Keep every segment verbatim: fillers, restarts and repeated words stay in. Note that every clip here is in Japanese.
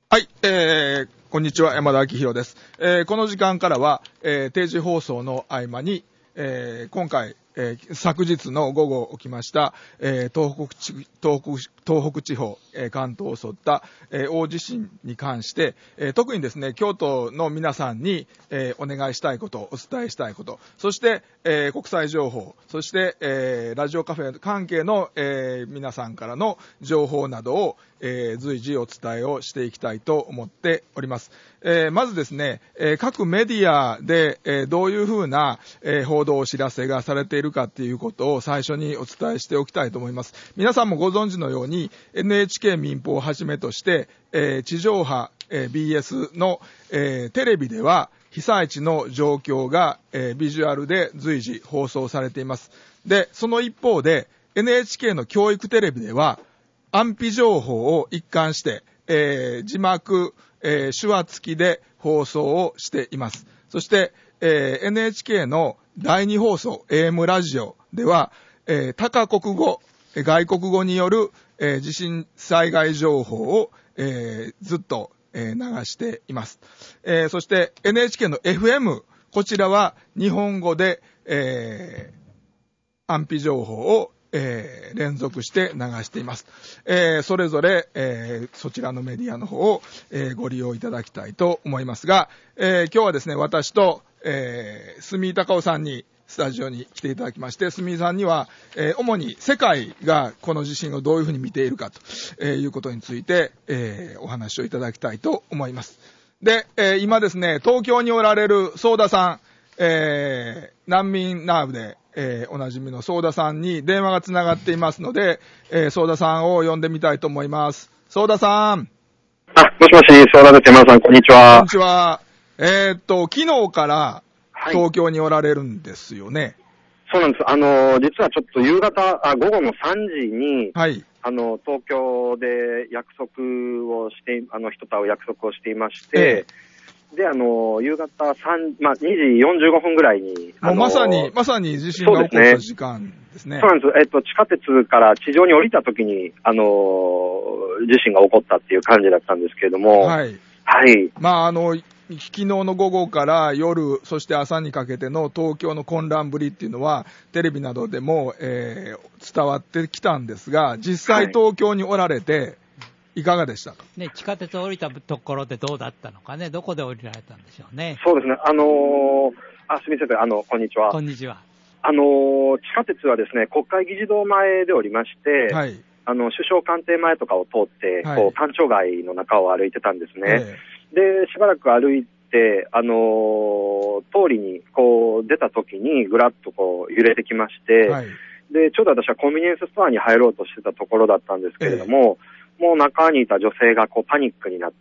はい、えー、こんにちは、山田明宏です。えー、この時間からは、えー、定時放送の合間に、えー、今回、えー、昨日の午後起きました、えー、東北地、東北、東北地方、えー、関東を襲った、えー、大地震に関して、えー、特にですね、京都の皆さんに、えー、お願いしたいこと、お伝えしたいこと、そして、えー、国際情報、そして、えー、ラジオカフェ関係の、えー、皆さんからの情報などを、えー、随時お伝えをしていきたいと思っております。えー、まずですね、えー、各メディアで、えー、どういうふうな、えー、報道お知らせがされているかっていうことを最初にお伝えしておきたいと思います。皆さんもご存知のように エヌエイチケー 民放をはじめとして、えー、地上波、えー、ビーエス の、えー、テレビでは被災地の状況が、えー、ビジュアルで随時放送されています。で、その一方で エヌエイチケー の教育テレビでは安否情報を一貫して、えー、字幕、えー、手話付きで放送をしています。そして、えー、エヌエイチケー のだいに放送 エーエム ラジオでは、えー、多カ国語、外国語による、えー、地震災害情報を、えー、ずっと、えー、流しています。えー、そして エヌエイチケー の エフエム、こちらは日本語で、えー、安否情報をえー、連続して流しています。えー、それぞれ、えー、そちらのメディアの方を、えー、ご利用いただきたいと思いますが、えー、今日はですね、私と、えー、住井隆夫さんにスタジオに来ていただきまして、住井さんには、えー、主に世界がこの地震をどういうふうに見ているかと、えー、いうことについて、えー、お話をいただきたいと思います。で、えー、今ですね、東京におられる相田さん、えー、難民ナーブで、えー、おなじみの相田さんに電話がつながっていますので、えー、相田さんを呼んでみたいと思います。相田さん。 あ、もしもし、相田です。山田さん、こんにちは。 こんにちは。えー、っと、昨日から東京におられるんですよね。 はい、そうなんです。あの、実はちょっと夕方、あ、午後のさんじに、はい、あの、東京で約束をして、あの、人と会う約束をしていまして、えーで、あの、夕方三、まあ、にじよんじゅうごふんぐらいに、 もうまさに、まさに地震が起こった時間ですね。 そうなんです。えっと、地下鉄から地上に降りた時に、あの、地震が起こったっていう感じだったんですけれども。 はい。 はい。 まあ、あの、昨日の午後から夜、そして朝にかけての東京の混乱ぶりっていうのは、テレビなどでも、えー、伝わってきたんですが、実際東京におられて、はい、いかがでしたか、 ね、地下鉄降りたところでどうだったのかね、どこで降りられたんでしょうね。 そうですね、あのー、あ、すみません、あの、こんにちは。 こんにちは。 あのー、地下鉄はですね、国会議事堂前で降りまして、はい、あの、首相官邸前とかを通って、はい、こう、官庁街の中を歩いてたんですね。えー、で、しばらく歩いて、あのー、通りに、こう、出た時に、ぐらっとこう、揺れてきまして、はい、で、ちょうど私はコンビニエンスストアに入ろうとしてたところだったんですけれども、えーもう中にいた女性がこうパニックになって、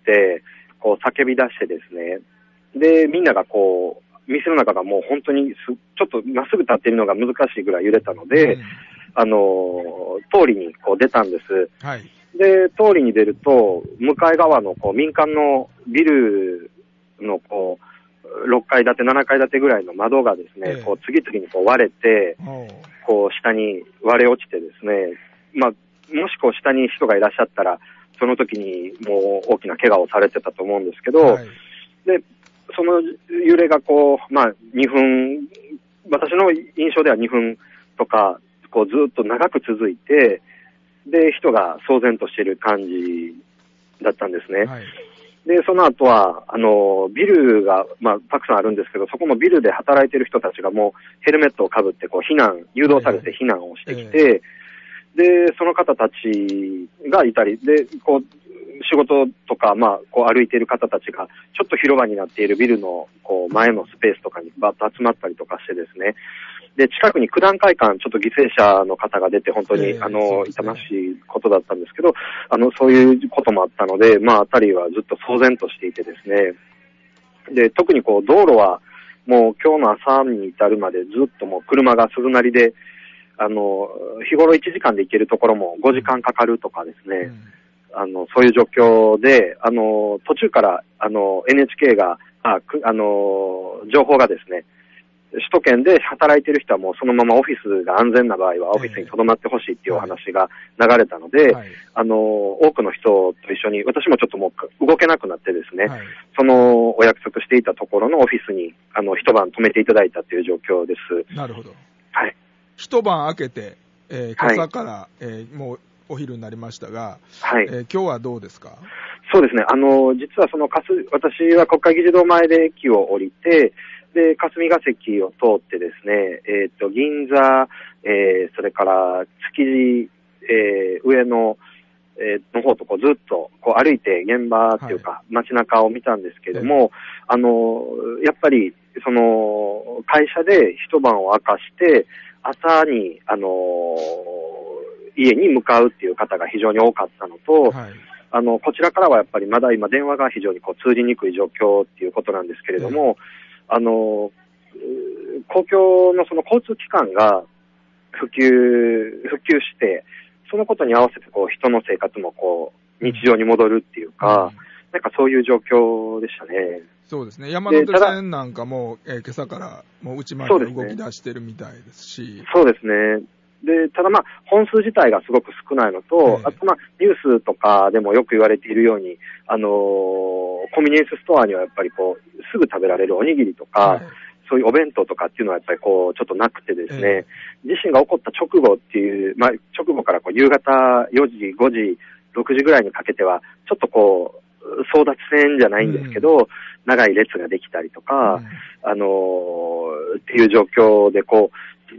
こう叫び出してですね。で、みんながこう、店の中がもう本当にす、ちょっとまっすぐ立っているのが難しいぐらい揺れたので、うん、あの、通りにこう出たんです。はい、で、通りに出ると、向かい側のこう民間のビルのこう、ろっかい建て、ななかい建てぐらいの窓がですね、ええ、こう次々にこう割れて、こう下に割れ落ちてですね、まあ、もしこう下に人がいらっしゃったら、その時にもう大きな怪我をされてたと思うんですけど、はい、で、その揺れがこう、まあにふん、私の印象ではにふんとか、こうずっと長く続いて、で、人が騒然としている感じだったんですね。はい、で、その後は、あの、ビルが、まあたくさんあるんですけど、そこのビルで働いている人たちがもうヘルメットをかぶってこう避難、誘導されて避難をしてきて、はいはいで、その方たちがいたり、で、こう、仕事とか、まあ、こう歩いている方たちが、ちょっと広場になっているビルの、こう、前のスペースとかにバッと集まったりとかしてですね。で、近くに九段会館、ちょっと犠牲者の方が出て、本当に、えー、あの、痛ましいことだったんですけど、あの、そういうこともあったので、まあ、あたりはずっと騒然としていてですね。で、特にこう、道路は、もう今日の朝に至るまでずっともう車が鈴なりで、あの、日頃いちじかんで行けるところもごじかんかかるとかですね、うん、あの、そういう状況で、あの、途中から、あの、エヌエイチケー が、あ、あの、情報がですね、 首都圏で働いている人はもうそのままオフィスが安全な場合はオフィスに留まってほしいっていうお話が流れたので、はい、あの、多くの人と一緒に、私もちょっともう動けなくなってですね、はい、そのお約束していたところのオフィスに、あの、一晩泊めていただいたという状況です。 なるほど。 はい。 一晩明けて、えー、今朝から、はい、えー、もうお昼になりましたが、 はい。 えー、今日はどうですか？ そうですね、あの、実はその、私は国会議事堂前で駅を降りて、で、霞が関を通ってですね、えっと、銀座、えー、それから築地、えー、上野、えー、の方とこうずっとこう歩いて現場っていうか、はい、街中を見たんですけども、えー、あの、やっぱり、その、会社で一晩を明かして、朝に、あの、家に向かうっていう方が非常に多かったのと、はい、あの、こちらからはやっぱりまだ今電話が非常にこう通じにくい状況っていうことなんですけれども、えー、あの、公共のその交通機関が普及、普及して、そのことに合わせてこう人の生活もこう日常に戻るっていうか、うん、なんかそういう状況でしたね。 そうですね。山手線なんかも、えー、今朝からもう内まで動き出してるみたいですし。 そうですね。で、ただまあ、本数自体がすごく少ないのと、えー、あとまあ、ニュースとかでもよく言われているように、あのー、コンビニエンスストアにはやっぱりこう、すぐ食べられるおにぎりとか、えー、そういうお弁当とかっていうのはやっぱりこう、ちょっとなくてですね、えー、地震が起こった直後っていう、まあ、直後からこう、夕方よじ、ごじ、ろくじぐらいにかけては、ちょっとこう、争奪戦じゃないんですけど、うん、長い列ができたりとか、うん、あのー、っていう状況でこう、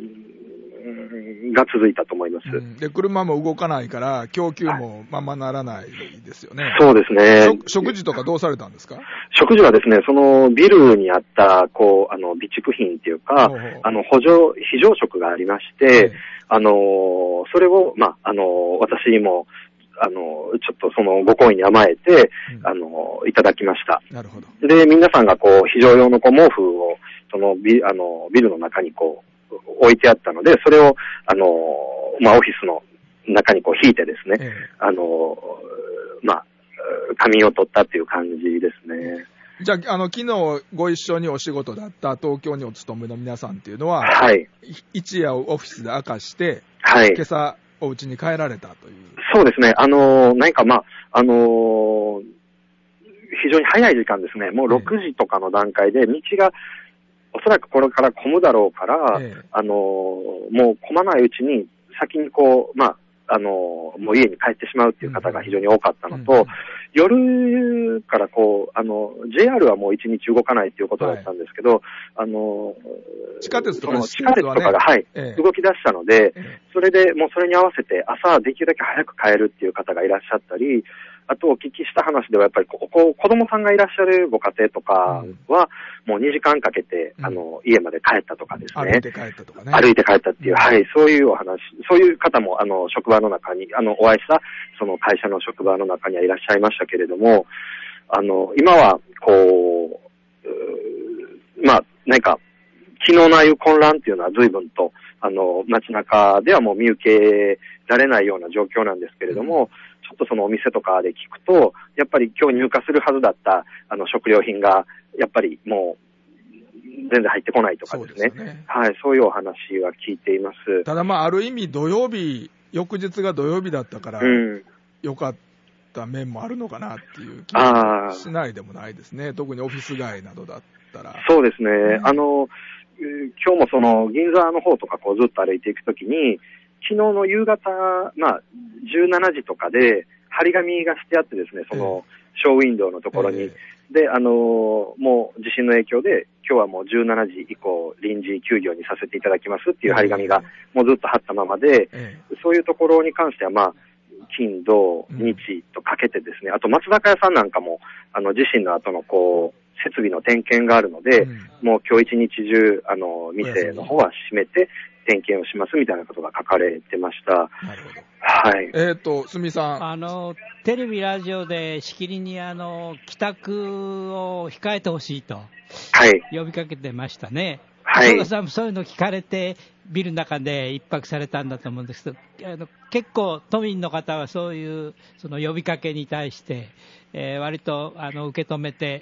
が続いたと思います、うん。 で、車も動かないから、供給もままならないですよね。はい、 そうですね。 食事とかどうされたんですか？ 食事はですね、そのビルにあった、こう、あの、備蓄品っていうか、ほうほうあの、補助、非常食がありまして、はい、あの、それを、まあ、あの、私も、あの、ちょっとそのご好意に甘えて、うん、あの、いただきました。 なるほど。 で、皆さんがこう、非常用のこう毛布を、そのビ、あの、ビルの中にこう、置いてあったので、それを、あの、まあ、オフィスの中にこう引いてですね、ええ、あの、まあ、仮眠を取ったっていう感じですね。 じゃあ、あの、昨日ご一緒にお仕事だった東京にお勤めの皆さんっていうのは、 はい。 一夜をオフィスで明かして、 はい。 今朝、お家に帰られたという。 そうですね。あの、何かまあ、あの、非常に早い時間ですね。もうろくじとかの段階で、道が、おそらくこれから混むだろうから、ええ、あの、もう混まないうちに、先にこう、まあ、あの、もう家に帰ってしまうっていう方が非常に多かったのと、うんうん、夜からこう、あの、ジェイアール はもう一日動かないっていうことだったんですけど、はい、あの、 地下鉄とか、ね、 地下鉄とかが、はい、ええ、動き出したので、ええ、それでもうそれに合わせて朝できるだけ早く帰るっていう方がいらっしゃったり、あとお聞きした話ではやっぱりここ子供さんがいらっしゃるご家庭とかはもうにじかんかけて、うん、あの家まで帰ったとかですね。 歩いて帰ったとかね。 歩いて帰ったっていう、うん、はい、そういうお話、そういう方もあの職場の中に、あのお会いしたその会社の職場の中にはいらっしゃいましたけれども、あの今はこう、うまあ何か昨日のああいう混乱っていうのは随分とあの街中ではもう見受けられないような状況なんですけれども、うん、ちょっとそのお店とかで聞くと、やっぱり今日入荷するはずだったあの食料品が、やっぱりもう全然入ってこないとかですね。そうですね。はい、そういうお話は聞いています。 ただまあ、ある意味土曜日、翌日が土曜日だったから、うん、よかった面もあるのかなっていう気がしないでもないですね。特にオフィス街などだったら。 そうですね。うん、あの、今日もその銀座の方とかこうずっと歩いていくときに、昨日の夕方、まあ、じゅうしちじとかで、張り紙がしてあってですね、その、ショーウィンドウのところに。えー、で、あのー、もう地震の影響で、今日はもうじゅうしちじ以降、臨時休業にさせていただきますっていう張り紙が、もうずっと貼ったままで、えー、そういうところに関しては、まあ、金、土、日とかけてですね、うん、あと松坂屋さんなんかも、あの、地震の後のこう、設備の点検があるので、うん、もう今日一日中、あの、店の方は閉めて、点検をしますみたいなことが書かれてました。 なるほど。 はい。 えっと、すみさん。 あの、テレビ、ラジオでしきりに、あの、帰宅を控えてほしいと。 はい。 呼びかけてましたね。 はい。 磯田さんもそういうの聞かれて、ビルの中で一泊されたんだと思うんですけど、あの結構、都民の方はそういう、その呼びかけに対して、えー、割と、あの、受け止めて、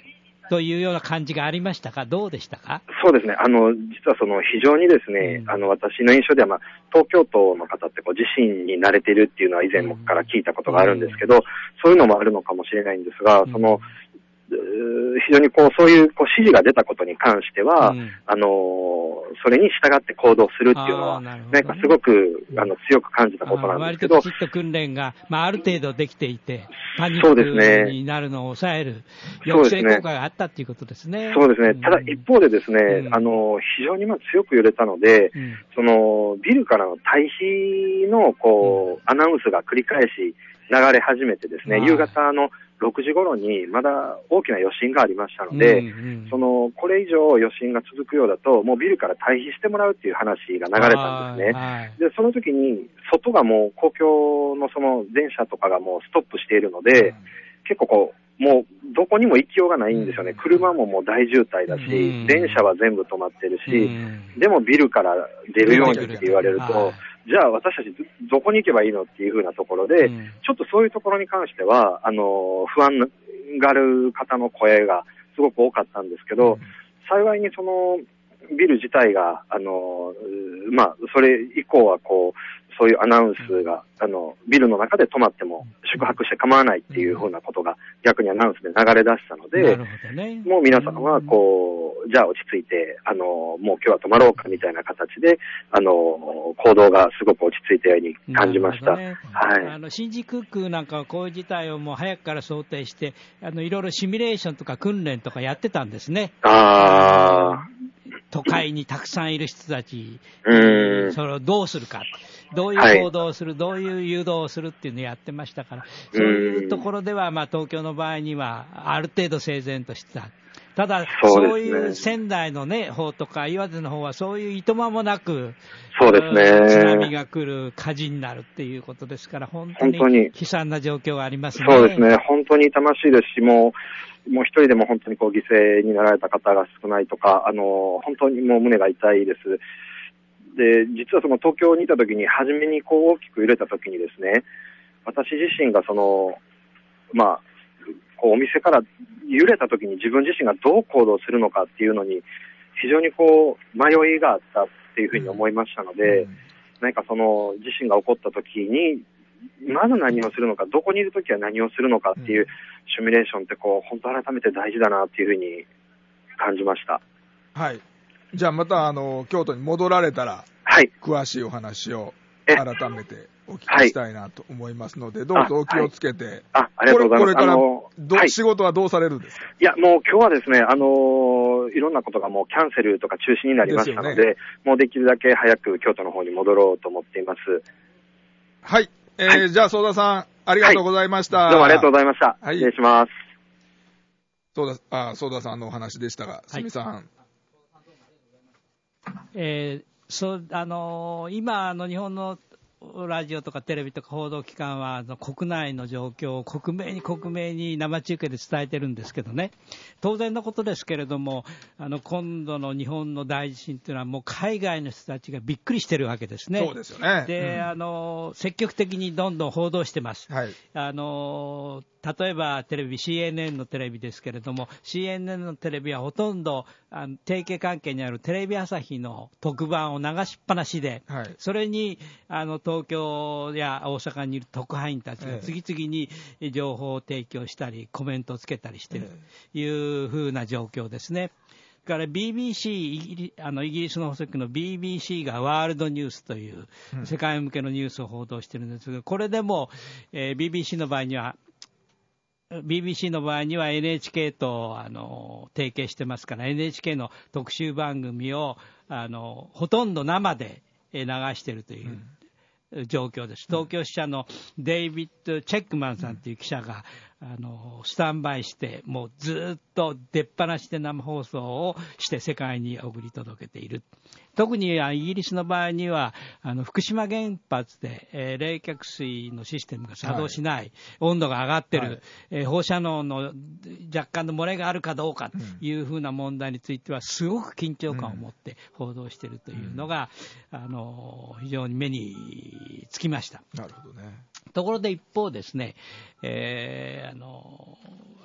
というような感じがありましたか、どうでしたか。 そうですね、あの実はその非常にですね、うん、あの私の印象では、まあ、東京都の方ってこう地震に慣れているっていうのは以前から聞いたことがあるんですけど、うん、そういうのもあるのかもしれないんですが、うん、その非常にこうそういうこう指示が出たことに関しては、うん、あのそれに従って行動するっていうのは、なね、なんかすごくあの強く感じたことなんですけど、 割ときちっと訓練が、まあ、ある程度できていて、パニックになるのを抑える、抑制効果があったということですね。 そうですね、うん、ただ一方でですね、うん、あの非常にまあ強く揺れたので、うん、そのビルからの退避のこう、うん、アナウンスが繰り返し流れ始めてですね、夕方のろくじ頃にまだ大きな余震がありましたので、うんうん、そのこれ以上余震が続くようだともうビルから退避してもらうっていう話が流れたんですね。はい、でその時に外がもう公共のその電車とかがもうストップしているので、うん、結構こうもうどこにも行きようがないんですよね。車ももう大渋滞だし、うん、電車は全部止まってるし、うん、でもビルから出るようにって言われると、じゃあ私たちどこに行けばいいのっていう風なところで、うん、ちょっとそういうところに関しては、あの、不安がある方の声がすごく多かったんですけど、うん、幸いにそのビル自体が、あの、まあ、それ以降はこう、そういうアナウンスが、あの、ビルの中で止まっても宿泊して構わないっていうふうなことが逆にアナウンスで流れ出したので、ね、もう皆さんはこう、じゃあ落ち着いて、あの、もう今日は泊まろうかみたいな形で、あの、行動がすごく落ち着いたように感じました。ね、はい。 あの、新宿区なんかはこういう事態をもう早くから想定して、あの、いろいろシミュレーションとか訓練とかやってたんですね。 ああ。 都会にたくさんいる人たち、 うん、 それをどうするか。どういう行動をする、はい、どういう誘導をするっていうのをやってましたから、そういうところでは、まあ、東京の場合には、ある程度整然としてた。ただ、そう、ね、そういう仙台の、ね、方とか岩手の方は、そういういとまもなく、 そうですね、 津波が来る、火事になるっていうことですから、本当に悲惨な状況がありますね。 そうですね、本当に痛ましいですし、もう、もう一人でも本当にこう犠牲になられた方が少ないとか、あの、本当にもう胸が痛いです。で、実はその東京にいた時に初めにこう大きく揺れた時にですね、私自身がその、まあ、こうお店から揺れた時に自分自身がどう行動するのかっていうのに非常にこう迷いがあったっていうふうに思いましたので、うん、何かその地震が起こった時にまず何をするのか、どこにいる時は何をするのかっていうシミュレーションってこう本当改めて大事だなっていうふうに感じました。 はい。じゃあまたあの京都に戻られたら、 はい、 詳しいお話を改めてお聞きしたいなと思いますので、はい、どうぞお気をつけて。 あ、はい、ありがとうございます。 これ、これからど、はい、仕事はどうされるんですか？ いや、もう今日はですね、あのー、いろんなことがもうキャンセルとか中止になりましたので、でね、もうできるだけ早く京都の方に戻ろうと思っています。 はい。えーはい、じゃあ、相田さん、ありがとうございました。 はい、どうもありがとうございました。はい、失礼します。 相田、あ、相田さんのお話でしたが、すみさん。はい、 えー、そうあのー、今の日本のラジオとかテレビとか報道機関はあの国内の状況を克明に克明に生中継で伝えてるんですけどね、当然のことですけれども、あの今度の日本の大地震というのはもう海外の人たちがびっくりしてるわけですね。 そうですよね。 で、うん、あの積極的にどんどん報道してます。 はい、 あの例えばテレビ シーエヌエヌ のテレビですけれども、 シーエヌエヌ のテレビはほとんどあの提携関係にあるテレビ朝日の特番を流しっぱなしで、はい、それにあの東京や大阪にいる特派員たちが次々に情報を提供したりコメントをつけたりしているというふうな状況ですね。から ビービーシー イギリ、あのイギリスの放送局の ビービーシー がワールドニュースという世界向けのニュースを報道しているんですが、これでも、えー、ビービーシー の場合にはビービーシー の場合には エヌエイチケー とあの提携してますから、 エヌエイチケー の特集番組をあのほとんど生で流しているという状況です。東京支社のデイビッド・チェックマンさんという記者があのスタンバイしてもうずっと出っ放しで生放送をして世界に送り届けている。特にイギリスの場合にはあの福島原発で、えー、冷却水のシステムが作動しない、はい、温度が上がってる、はい、えー、放射能の若干の漏れがあるかどうかというふうな問題についてはすごく緊張感を持って報道しているというのが、うん、あの非常に目につきました。 なるほどね。 ところで一方ですね、えー、あの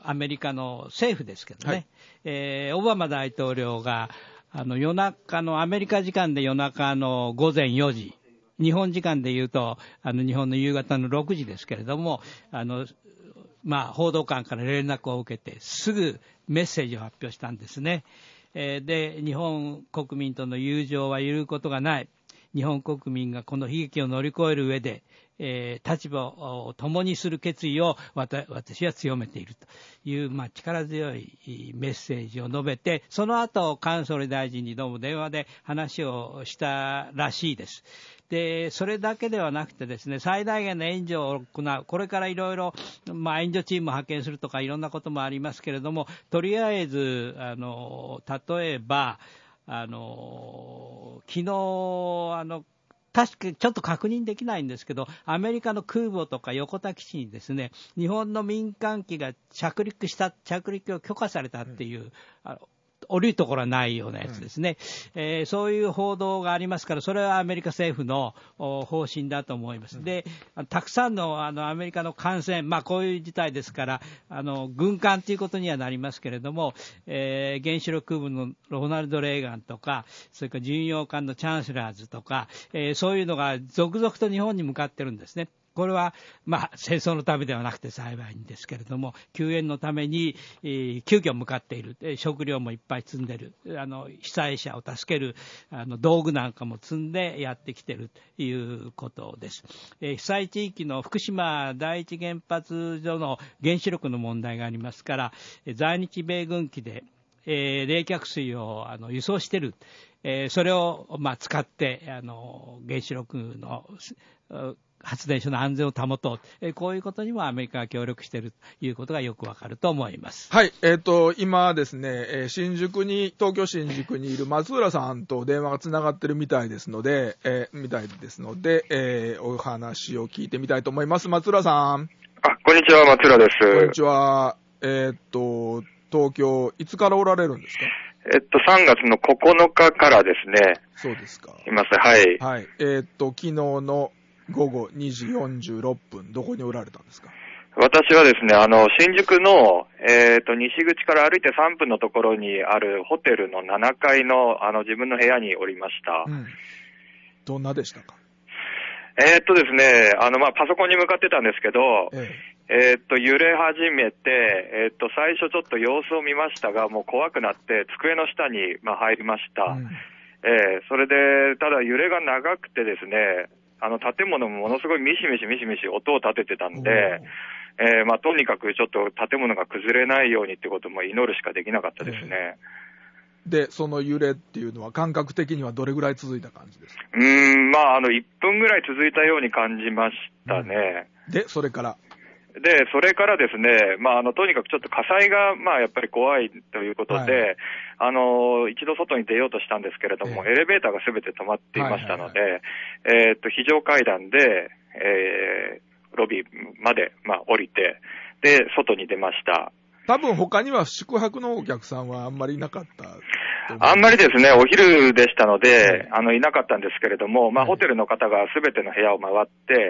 アメリカの政府ですけどね、はい、えー、オバマ大統領があの夜中の、アメリカ時間で夜中のごぜんよじ、日本時間でいうと、あの日本の夕方のろくじですけれども、あのまあ、報道官から連絡を受けて、すぐメッセージを発表したんですね。えー、で、日本国民との友情は揺るぐことがない。日本国民がこの悲劇を乗り越える上で、えー、立場を共にする決意を私は強めているという、まあ、力強いメッセージを述べて、その後、菅総理大臣にどうも電話で話をしたらしいです。で、それだけではなくてですね、最大限の援助を行う、これからいろいろ、まあ、援助チームを派遣するとかいろんなこともありますけれども、とりあえず、あの、例えば、あの、昨日、あの、確かにちょっと確認できないんですけど、アメリカの空母とか横田基地にですね、日本の民間機が着陸した、着陸を許可されたっていう、うん、あの降りるところはないようなやつですね、うん、えー、そういう報道がありますから、それはアメリカ政府の方針だと思います。で、たくさんの、あのアメリカの艦船、まあ、こういう事態ですから、あの軍艦ということにはなりますけれども、えー、原子力空母のロナルド・レーガンとか、それから巡洋艦のチャンスラーズとか、えー、そういうのが続々と日本に向かってるんですね。これは、まあ、戦争のためではなくて幸いんですけれども、救援のために、えー、急遽向かっている、えー、食料もいっぱい積んでる、あの被災者を助けるあの道具なんかも積んでやってきているということです。えー、被災地域の福島第一原発所の原子力の問題がありますから、えー、在日米軍機で、えー、冷却水をあの輸送している、えー、それを、まあ、使ってあの原子力の発電所の安全を保とう、えー、こういうことにもアメリカが協力しているということがよくわかると思います。 はい、えっと、今ですね、えー、新宿に、東京新宿にいる松浦さんと電話がつながってるみたいですので、えー、みたいですので、えー、お話を聞いてみたいと思います。松浦さん。 あ、こんにちは、松浦です。 こんにちは。えー、っと、東京、いつからおられるんですか？ えっと、さんがつのここのかからですね。 そうですか。 います、はい。 はい。えー、っと、昨日のごごにじよんじゅうろっぷん、どこにおられたんですか？ 私はですね、あの、新宿の、えー、っと、西口から歩いてさんぷんのところにあるホテルのななかいの、あの、自分の部屋におりました。 うん。どんなでしたか？ えー、っとですね、あの、まあ、パソコンに向かってたんですけど、 えええー、っと、揺れ始めて、えー、っと、最初ちょっと様子を見ましたが、もう怖くなって、机の下に、まあ、入りました。うん、えー、それで、ただ揺れが長くてですね、あの、建物もものすごいミシミシミシミシ音を立ててたんで、えー、まあ、とにかくちょっと建物が崩れないようにってことも祈るしかできなかったですね。 えー、で、その揺れっていうのは感覚的にはどれぐらい続いた感じですか？ うーん、まあ、あの、いっぷんぐらい続いたように感じましたね。 うん、で、それからで、それからですね、まあ、あの、とにかくちょっと火災が、まあ、やっぱり怖いということで、はい、あの、一度外に出ようとしたんですけれども、えー、エレベーターがすべて止まっていましたので、はいはいはい、えー、っと、非常階段で、えー、ロビーまで、まあ、降りて、で、外に出ました。 多分他には宿泊のお客さんはあんまりいなかったあんまりですね、お昼でしたので、はい、あの、いなかったんですけれども、まあ、ホテルの方がすべての部屋を回って、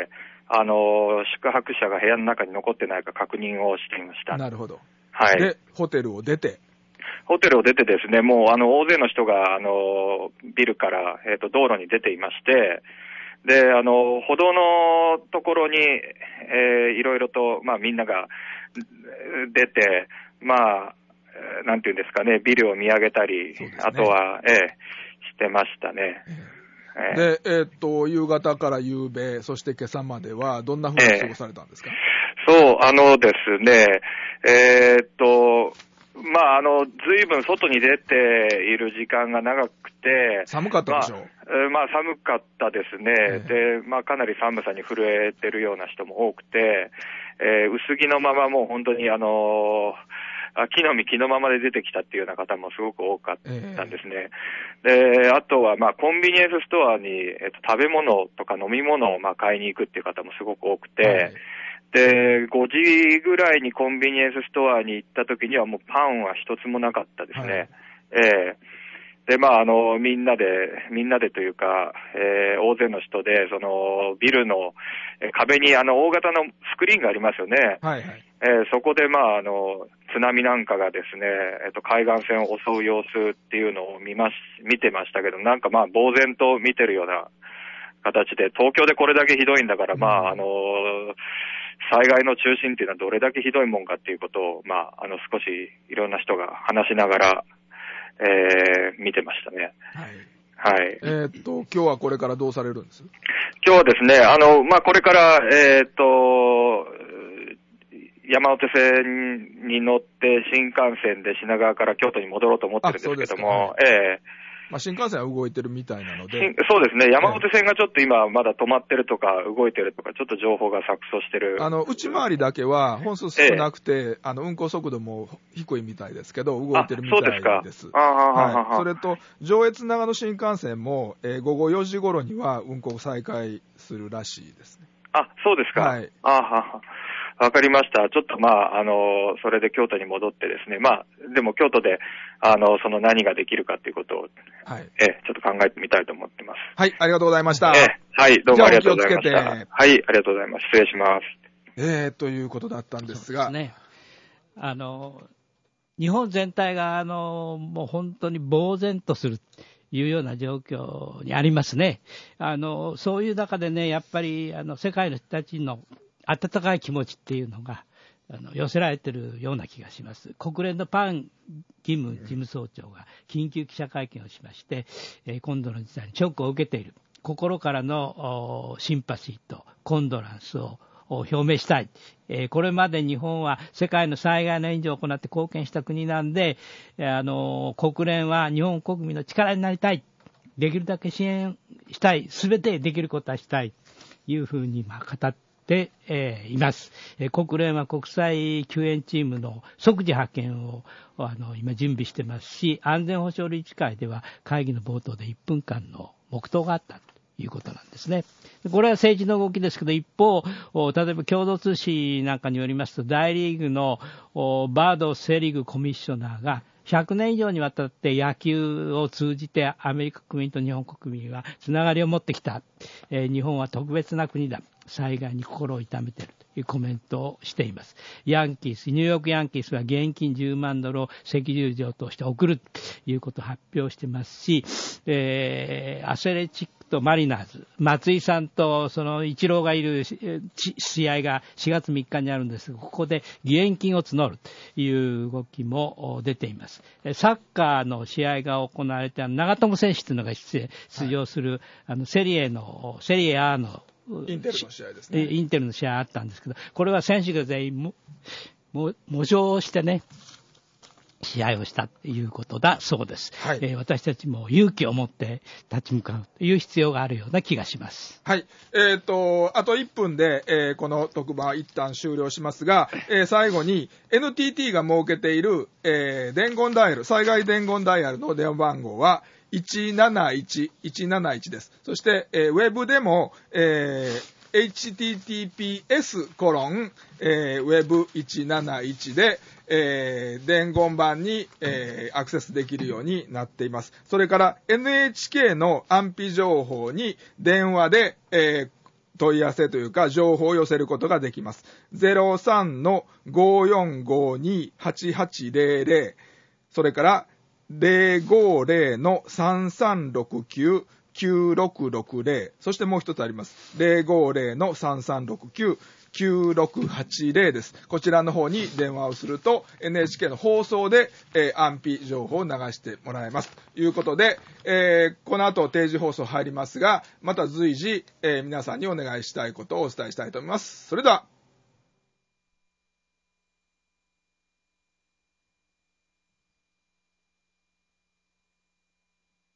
あの、宿泊者が部屋の中に残ってないか確認をしていました。 なるほど。 はい。 で、ホテルを出て。 ホテルを出てですね、もう、あの、大勢の人が、あの、ビルから、えっと、道路に出ていまして、で、あの、歩道のところに、えー、いろいろと、まあ、みんなが出て、まあ、なんていうんですかね、ビルを見上げたり、ね、あとは、ええ、してましたね。えーで、えー、っと、夕方から夕べ、そして今朝までは、どんな風に過ごされたんですか？ えー、そう、あのですね、えー、っと、まあ、あの、ずいぶん外に出ている時間が長くて、 寒かったでしょう？ まあ、まあ、寒かったですね。えー、で、まあ、かなり寒さに震えてるような人も多くて、えー、薄着のままもう本当にあのー、木の実木のままで出てきたっていうような方もすごく多かったんですね。えー、で、あとはまあコンビニエンスストアに、えっと、食べ物とか飲み物をまあ買いに行くっていう方もすごく多くて、はい、で、ごじぐらいにコンビニエンスストアに行った時にはもうパンは一つもなかったですね。はい、えで、まあ、あの、みんなで、みんなでというか、えー、大勢の人で、その、ビルの壁に、あの、大型のスクリーンがありますよね。 はいはい。 えー、そこで、まあ、あの、津波なんかがですね、えっと、海岸線を襲う様子っていうのを見まし、見てましたけど、なんかまあ、呆然と見てるような形で、東京でこれだけひどいんだから、うん、まあ、あの、災害の中心っていうのはどれだけひどいもんかっていうことを、まあ、あの、少しいろんな人が話しながら、えー、見てましたね。はい。はい。 えー、っと、今日はこれからどうされるんです？ 今日はですね、あの、まあ、これから、えー、っと、山手線に乗って新幹線で品川から京都に戻ろうと思ってるんですけども、はい、ええーまあ、新幹線は動いてるみたいなので。 そうですね。山手線がちょっと今まだ止まってるとか動いてるとかちょっと情報が錯綜してる。 あの、内回りだけは本数少なくて、ええ、あの、運行速度も低いみたいですけど、動いてるみたいです。 そうですか。あはい。それと、上越長野新幹線も、えー、午後よじ頃には運行再開するらしいですね。 あ、そうですか。はい。あはは。わかりました。ちょっとまあ、あの、それで京都に戻ってですね、まあ、でも京都で、あの、その何ができるかということを、はい。え、ちょっと考えてみたいと思ってます。 はい、ありがとうございました。 え、はい、どうもありがとうございました。はい、ありがとうございます。失礼します。 えー、ということだったんですが。 そうですね。あの、日本全体が、あの、もう本当に呆然とする。いうような状況にありますね。あの、そういう中でね、やっぱり、あの、世界の人たちの温かい気持ちっていうのがあの寄せられているような気がします。国連のパン・キム事務総長が緊急記者会見をしまして、えー、今度の事態にショックを受けている。心からのシンパシーとコンドランスを表明したい、えー、これまで日本は世界の災害の援助を行って貢献した国なんで、あの国連は日本国民の力になりたい、できるだけ支援したい、すべてできることはしたいというふうにまあ語ってえー、います、えー。国連は国際救援チームの即時派遣をあの今準備してますし、安全保障理事会では会議の冒頭でいっぷんかんの黙祷があったということなんですね。これは政治の動きですけど、一方、例えば共同通信なんかによりますと、大リーグのバード・セリグコミッショナーがひゃくねん以上にわたって野球を通じてアメリカ国民と日本国民がつながりを持ってきた、えー、日本は特別な国だ、災害に心を痛めているというコメントをしています。ヤンキース、ニューヨークヤンキースは現金じゅうまんドルを赤十字を通して送るということを発表してますし、えー、アスレチックとマリナーズ、松井さんとそのイチローがいる試合がしがつみっかにあるんですが、ここで義援金を募るという動きも出ています。サッカーの試合が行われて、長友選手というのが出場する、はい、あのセリエのセリエ A のインテルの試合ですね。 インテルの試合あったんですけど、これは選手が全員もも模倣してね、試合をしたということだそうです。はい、えー、私たちも勇気を持って立ち向かうという必要があるような気がします。 はい。えっと、あといっぷんで、えー、この特番は一旦終了しますが、えー、最後に エヌティーティー が設けている、えー、伝言ダイヤル、災害伝言ダイヤルの電話番号はいちなないちいちなないちです。そして、えー、ウェブでも、えー、エイチティーティーピーエスコロンウェブいちなないちで、えー、伝言板に、えー、アクセスできるようになっています。それから エヌエイチケー の安否情報に電話で、えー、問い合わせというか情報を寄せることができます。ゼロさんのごよんごにはちはちゼロゼロ、それからゼロごゼロのさんさんろくきゅうきゅうろくろくゼロ、そしてもう一つあります。ゼロごゼロのさんさんろくきゅうきゅうろくはちゼロです。こちらの方に電話をすると エヌエイチケー の放送で、えー、安否情報を流してもらえますということで、えー、この後定時放送入りますが、また随時、えー、皆さんにお願いしたいことをお伝えしたいと思います。それでは